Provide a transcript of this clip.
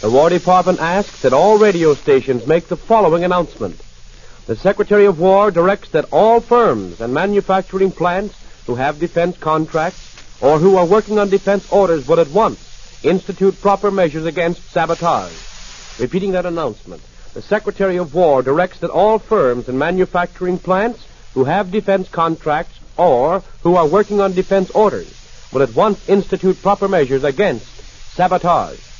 The War Department asks that all radio stations make the following announcement. The Secretary of War directs that all firms and manufacturing plants who have defense contracts or who are working on defense orders will at once institute proper measures against sabotage. Repeating that announcement. The Secretary of War directs that all firms and manufacturing plants who have defense contracts or who are working on defense orders will at once institute proper measures against sabotage.